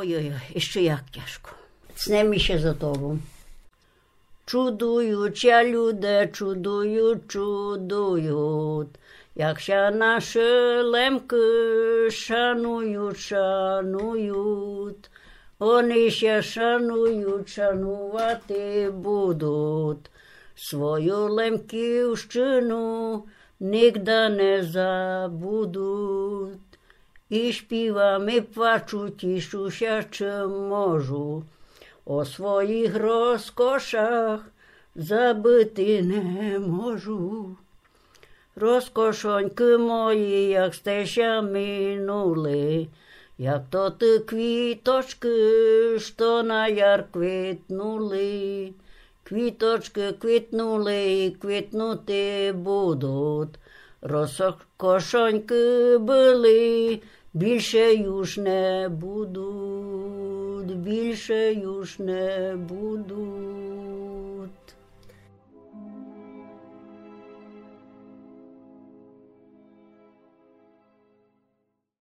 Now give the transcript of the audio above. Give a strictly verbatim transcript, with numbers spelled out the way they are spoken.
Ой-ой-ой, ще як тяжко. Цнем ще за тобою. Чудуюча люди, чудують, чудують, якщо наші лемки шанують, шанують, вони ще шанують, шанувати будуть, свою лемківщину нігде не забудуть. І співами плачу, тішуся, чим можу, о своїх розкошах забити не можу. Розкошоньки мої, як стеся минули, як то ти квіточки, що на яр квітнули. Квіточки квітнули і квітнути будуть. Розкошоньки були, більше юж не будуть, більше юж не будуть.